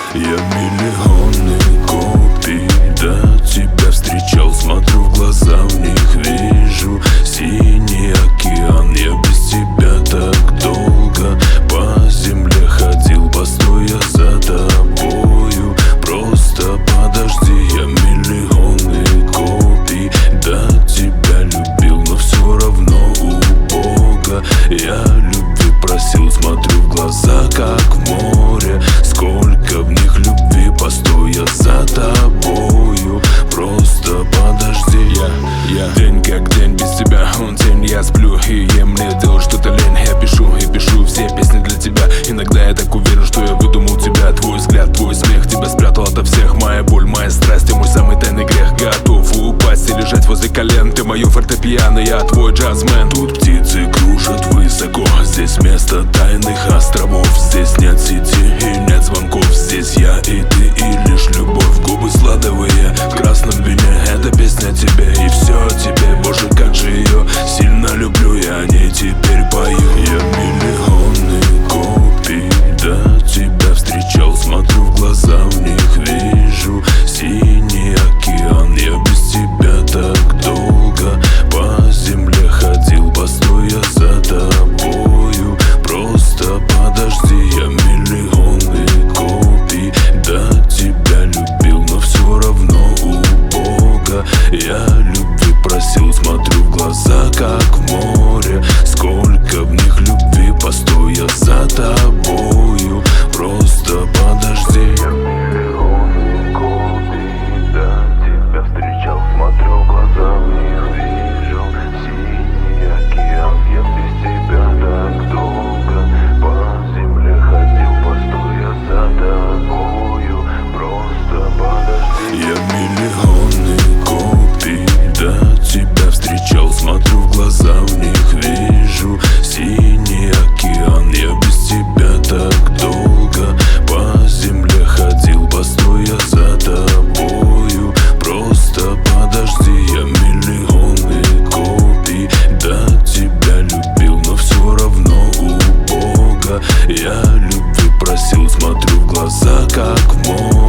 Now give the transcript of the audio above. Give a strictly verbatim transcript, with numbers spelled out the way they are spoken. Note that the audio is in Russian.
Я миллионы копий до тебя встречал. Смотрю в глаза, в них вижу синий океан. Я без тебя так долго по земле ходил. Постой, я за тобою, просто подожди. Я миллионы копий до тебя любил, но все равно у Бога я любви просил. Смотрю в глаза, как в море, сколько в них любви. Постой, я за тобою, просто подожди. Я, я день как день без тебя, он день, я сплю и ем, мне делать что-то лень. Я пишу и пишу все песни для тебя. Иногда я так уверен, что я выдумал тебя. Твой взгляд, твой смех, тебя спрятал ото всех. Моя боль, моя страсть и мой самый тайный грех. Готов упасть и лежать возле колен. Ты мое фортепиано, я твой джазмен. Тут птицы кружат высоко, здесь место тайных островов. Здесь нет сети и нет звонков. Здесь я и ты и лишь любовь. Губы сладовые в красном вине. Эта песня тебе и все тебе. Боже, как же ее сильно люблю, я о ней теперь пою. Я миллионы копий до тебя встречал. Смотрю в глаза, в них вижу синий океан. Я без тебя так долго по земле ходил. Постой, я за тобою, просто подожди. Я миллионы копий до тебя любил, но все равно у Бога я любви просил. Смотрю в глаза, как в море, сколько в них любви. Постой, я за тобою, просто подожди. Я миллионы копий до тебя встречал. Смотрю в глаза, в них вижу синий океан. Я без тебя так долго по земле ходил. Постой, я за тобою, просто подожди. Я миллионы копий до тебя встречал. Смотрю в глаза, в них вижу синий океан. Я без тебя так долго по земле ходил. Постой, я за тобою, просто подожди. Я миллионы копий до тебя любил, но все равно у Бога я любви просил. Смотрю в глаза, как в море,